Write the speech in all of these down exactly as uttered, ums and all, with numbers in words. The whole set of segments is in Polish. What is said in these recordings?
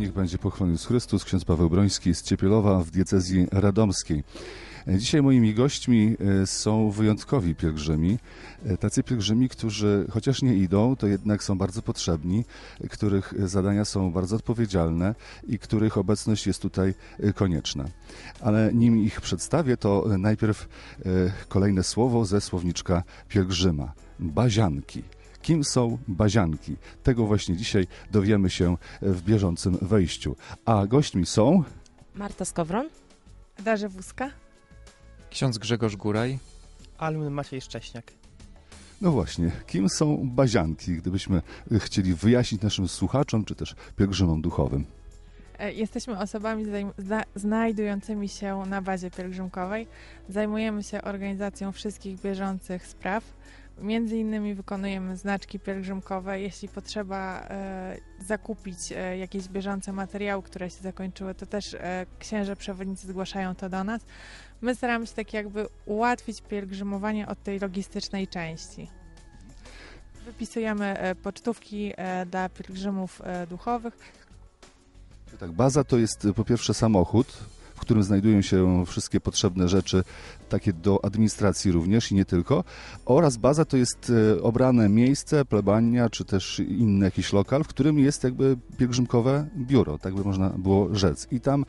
Niech będzie pochwalony Jezus Chrystus, ksiądz Paweł Broński z Ciepielowa w diecezji radomskiej. Dzisiaj moimi gośćmi są wyjątkowi pielgrzymi, tacy pielgrzymi, którzy chociaż nie idą, to jednak są bardzo potrzebni, których zadania są bardzo odpowiedzialne i których obecność jest tutaj konieczna. Ale nim ich przedstawię, to najpierw kolejne słowo ze słowniczka pielgrzyma. Bazianki. Kim są bazianki? Tego właśnie dzisiaj dowiemy się w bieżącym wejściu. A gośćmi są... Marta Skowron, Darze Wózka, ksiądz Grzegorz Góraj, alumn Maciej Szcześniak. No właśnie, kim są bazianki, gdybyśmy chcieli wyjaśnić naszym słuchaczom, czy też pielgrzymom duchowym? Jesteśmy osobami zna znajdującymi się na bazie pielgrzymkowej. Zajmujemy się organizacją wszystkich bieżących spraw. Między innymi wykonujemy znaczki pielgrzymkowe. Jeśli potrzeba e, zakupić e, jakieś bieżące materiały, które się zakończyły, to też e, księże przewodnicy zgłaszają to do nas. My staramy się tak jakby ułatwić pielgrzymowanie od tej logistycznej części. Wypisujemy e, pocztówki e, dla pielgrzymów e, duchowych. Tak, baza to jest po pierwsze samochód, w którym znajdują się wszystkie potrzebne rzeczy, takie do administracji również i nie tylko, oraz baza to jest obrane miejsce, plebania, czy też inny jakiś lokal, w którym jest jakby pielgrzymkowe biuro, tak by można było rzec. I tam,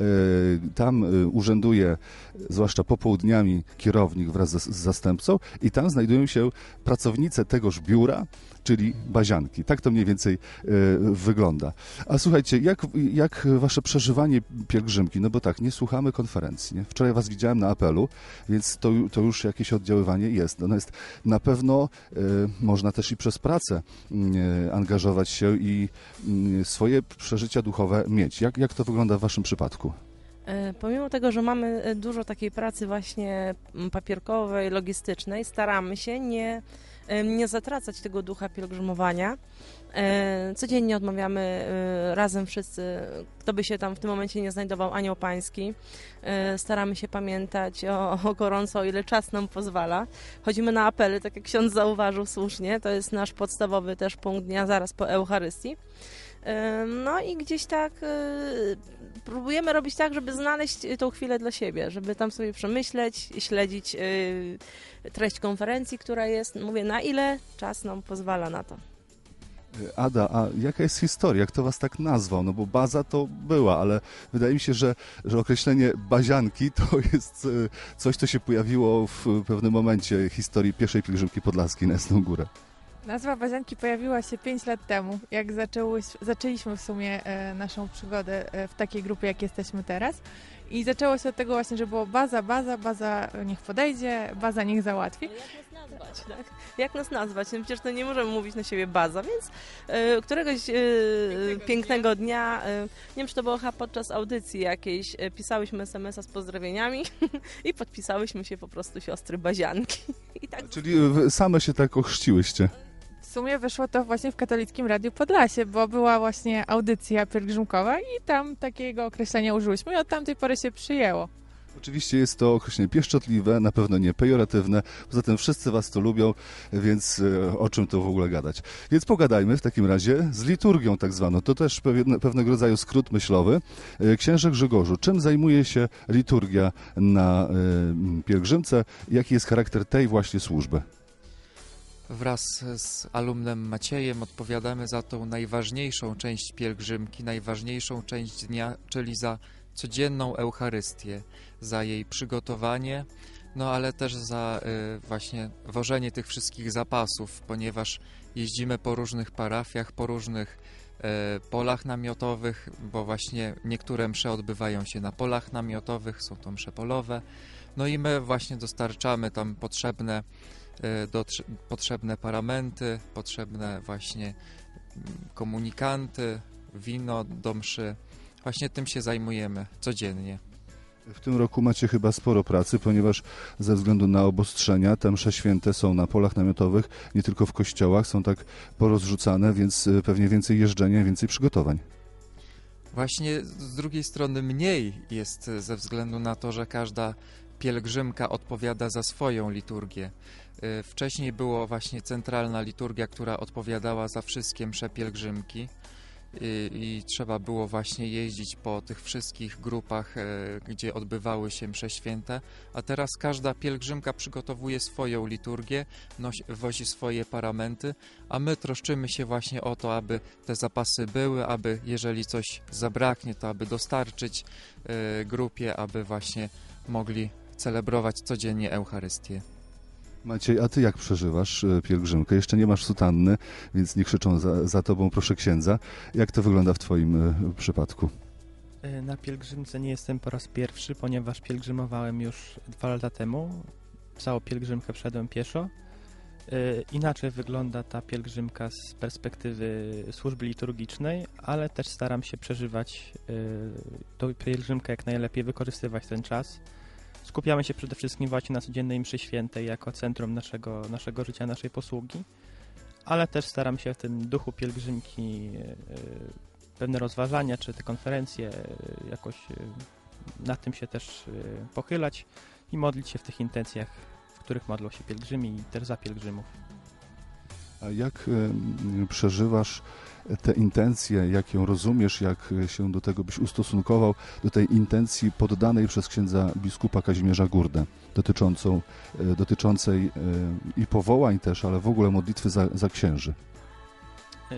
tam urzęduje, zwłaszcza popołudniami, kierownik wraz z zastępcą i tam znajdują się pracownice tegoż biura, czyli bazianki. Tak to mniej więcej y, wygląda. A słuchajcie, jak, jak wasze przeżywanie pielgrzymki? No bo tak, nie słuchamy konferencji. Nie? Wczoraj was widziałem na apelu, więc to, to już jakieś oddziaływanie jest. Ono jest na pewno, y, można też i przez pracę y, angażować się i y, swoje przeżycia duchowe mieć. Jak, jak to wygląda w waszym przypadku? Pomimo tego, że mamy dużo takiej pracy właśnie papierkowej, logistycznej, staramy się nie, nie zatracać tego ducha pielgrzymowania. Codziennie odmawiamy razem wszyscy, kto by się tam w tym momencie nie znajdował, anioł pański. Staramy się pamiętać o, o gorąco, o ile czas nam pozwala. Chodzimy na apele, tak jak ksiądz zauważył słusznie, to jest nasz podstawowy też punkt dnia zaraz po Eucharystii. No i gdzieś tak próbujemy robić tak, żeby znaleźć tą chwilę dla siebie, żeby tam sobie przemyśleć, śledzić treść konferencji, która jest, mówię, na ile czas nam pozwala na to. Ada, a jaka jest historia? Kto was tak nazwał? No bo baza to była, ale wydaje mi się, że, że określenie bazianki to jest coś, co się pojawiło w pewnym momencie historii pierwszej pielgrzymki podlaskiej na Jasną Górę. Nazwa bazianki pojawiła się pięć lat temu, jak zaczęły, zaczęliśmy w sumie e, naszą przygodę e, w takiej grupie, jak jesteśmy teraz. I zaczęło się od tego właśnie, że było baza, baza, baza niech podejdzie, baza niech załatwi. Jak nas nazwać, tak? Jak nas nazwać? No przecież to nie możemy mówić na siebie baza, więc e, któregoś e, pięknego, pięknego dnia, dnia e, nie wiem, czy to było chyba podczas audycji jakiejś, e, pisałyśmy es em es a z pozdrowieniami i podpisałyśmy się po prostu siostry bazianki. I tak. Czyli same się tak ochrzciłyście. W sumie wyszło to właśnie w Katolickim Radiu Podlasie, bo była właśnie audycja pielgrzymkowa i tam takiego określenia użyłyśmy i od tamtej pory się przyjęło. Oczywiście jest to określenie pieszczotliwe, na pewno nie pejoratywne, poza tym wszyscy was to lubią, więc o czym to w ogóle gadać. Więc pogadajmy w takim razie z liturgią tak zwaną, to też pewne, pewnego rodzaju skrót myślowy. Księże Grzegorzu, czym zajmuje się liturgia na y, pielgrzymce? Jaki jest charakter tej właśnie służby? Wraz z alumnem Maciejem odpowiadamy za tą najważniejszą część pielgrzymki, najważniejszą część dnia, czyli za codzienną Eucharystię, za jej przygotowanie, no ale też za y, właśnie wożenie tych wszystkich zapasów, ponieważ jeździmy po różnych parafiach, po różnych y, polach namiotowych, bo właśnie niektóre msze odbywają się na polach namiotowych, są to msze polowe, no i my właśnie dostarczamy tam potrzebne Do, potrzebne paramenty, potrzebne właśnie komunikanty, wino do mszy. Właśnie tym się zajmujemy codziennie. W tym roku macie chyba sporo pracy, ponieważ ze względu na obostrzenia te msze święte są na polach namiotowych, nie tylko w kościołach, są tak porozrzucane, więc pewnie więcej jeżdżenia, więcej przygotowań. Właśnie z drugiej strony mniej jest ze względu na to, że każda pielgrzymka odpowiada za swoją liturgię. Wcześniej była właśnie centralna liturgia, która odpowiadała za wszystkie msze pielgrzymki. i, i trzeba było właśnie jeździć po tych wszystkich grupach, e, gdzie odbywały się msze święte, a teraz każda pielgrzymka przygotowuje swoją liturgię, nosi, wozi swoje paramenty, a my troszczymy się właśnie o to, aby te zapasy były, aby jeżeli coś zabraknie, to aby dostarczyć e, grupie, aby właśnie mogli celebrować codziennie Eucharystię. Maciej, a ty jak przeżywasz e, pielgrzymkę? Jeszcze nie masz sutanny, więc nie krzyczą za, za tobą, proszę księdza. Jak to wygląda w twoim e, przypadku? Y, Na pielgrzymce nie jestem po raz pierwszy, ponieważ pielgrzymowałem już dwa lata temu. Całą pielgrzymkę przeszedłem pieszo. Y, Inaczej wygląda ta pielgrzymka z perspektywy służby liturgicznej, ale też staram się przeżywać y, tą pielgrzymkę jak najlepiej, wykorzystywać ten czas. Skupiamy się przede wszystkim właśnie na codziennej mszy świętej jako centrum naszego, naszego życia, naszej posługi, ale też staram się w tym duchu pielgrzymki y, pewne rozważania, czy te konferencje y, jakoś y, nad tym się też y, pochylać i modlić się w tych intencjach, w których modlą się pielgrzymi i też za pielgrzymów. A jak e, przeżywasz te intencje, jak ją rozumiesz, jak się do tego byś ustosunkował, do tej intencji poddanej przez księdza biskupa Kazimierza Gurdę, dotyczącą, e, dotyczącej e, i powołań też, ale w ogóle modlitwy za, za księży? Y,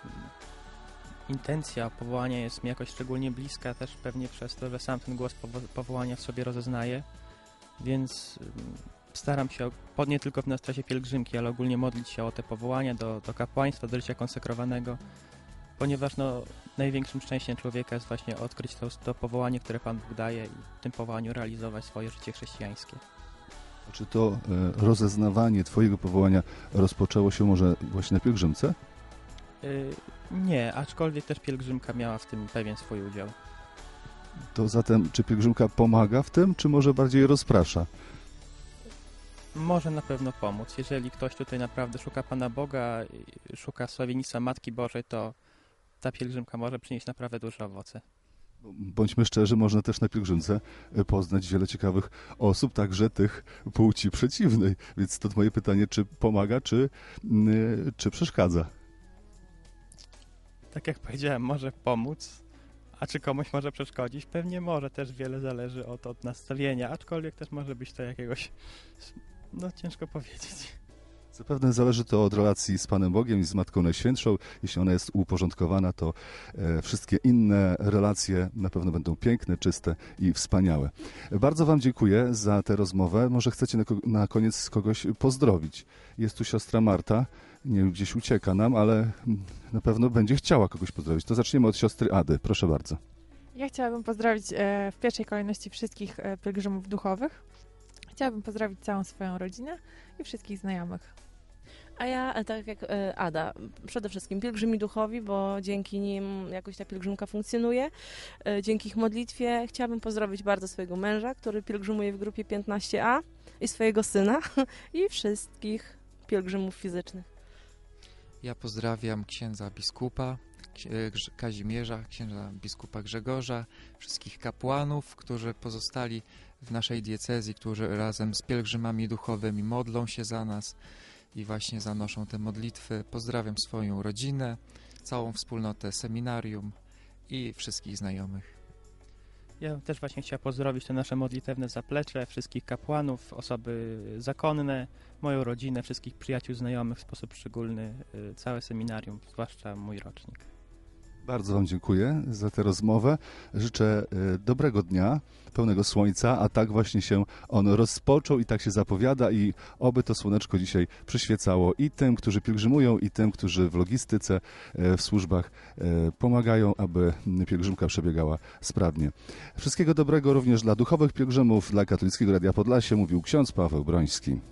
Intencja powołania jest mi jakoś szczególnie bliska, też pewnie przez to, że sam ten głos powo- powołania w sobie rozeznaję, więc y, staram się, o- nie tylko w czasie pielgrzymki, ale ogólnie modlić się o te powołania do, do kapłaństwa, do życia konsekrowanego, ponieważ no, największym szczęściem człowieka jest właśnie odkryć to, to powołanie, które Pan Bóg daje i w tym powołaniu realizować swoje życie chrześcijańskie. A czy to e, rozeznawanie twojego powołania rozpoczęło się może właśnie na pielgrzymce? Y, Nie, aczkolwiek też pielgrzymka miała w tym pewien swój udział. To zatem, czy pielgrzymka pomaga w tym, czy może bardziej rozprasza? Może na pewno pomóc. Jeżeli ktoś tutaj naprawdę szuka Pana Boga, i szuka sławieństwa Matki Bożej, to ta pielgrzymka może przynieść naprawdę duże owoce. Bądźmy szczerzy, można też na pielgrzymce poznać wiele ciekawych osób, także tych płci przeciwnej. Więc to moje pytanie, czy pomaga, czy, yy, czy przeszkadza? Tak jak powiedziałem, może pomóc, a czy komuś może przeszkodzić? Pewnie może, też wiele zależy od, od nastawienia, aczkolwiek też może być to jakiegoś, no ciężko powiedzieć. Zapewne zależy to od relacji z Panem Bogiem i z Matką Najświętszą. Jeśli ona jest uporządkowana, to e, wszystkie inne relacje na pewno będą piękne, czyste i wspaniałe. Bardzo Wam dziękuję za tę rozmowę. Może chcecie na, ko- na koniec kogoś pozdrowić. Jest tu siostra Marta. Nie wiem, gdzieś ucieka nam, ale na pewno będzie chciała kogoś pozdrowić. To zaczniemy od siostry Ady. Proszę bardzo. Ja chciałabym pozdrowić e, w pierwszej kolejności wszystkich e, pielgrzymów duchowych. Chciałabym pozdrowić całą swoją rodzinę i wszystkich znajomych. A ja, e, tak jak e, Ada, przede wszystkim pielgrzymi duchowi, bo dzięki nim jakoś ta pielgrzymka funkcjonuje. E, Dzięki ich modlitwie chciałabym pozdrowić bardzo swojego męża, który pielgrzymuje w grupie piętnaście A, i swojego syna i wszystkich pielgrzymów fizycznych. Ja pozdrawiam księdza biskupa ksi- e, Grz- Kazimierza, księdza biskupa Grzegorza, wszystkich kapłanów, którzy pozostali w naszej diecezji, którzy razem z pielgrzymami duchowymi modlą się za nas i właśnie zanoszą te modlitwy. Pozdrawiam swoją rodzinę, całą wspólnotę seminarium i wszystkich znajomych. Ja bym też właśnie chciał pozdrowić to nasze modlitewne zaplecze, wszystkich kapłanów, osoby zakonne, moją rodzinę, wszystkich przyjaciół, znajomych w sposób szczególny, y, całe seminarium, zwłaszcza mój rocznik. Bardzo Wam dziękuję za tę rozmowę. Życzę e, dobrego dnia, pełnego słońca, a tak właśnie się on rozpoczął i tak się zapowiada i oby to słoneczko dzisiaj przyświecało i tym, którzy pielgrzymują, i tym, którzy w logistyce, e, w służbach e, pomagają, aby pielgrzymka przebiegała sprawnie. Wszystkiego dobrego również dla duchowych pielgrzymów, dla Katolickiego Radia Podlasie, mówił ksiądz Paweł Broński.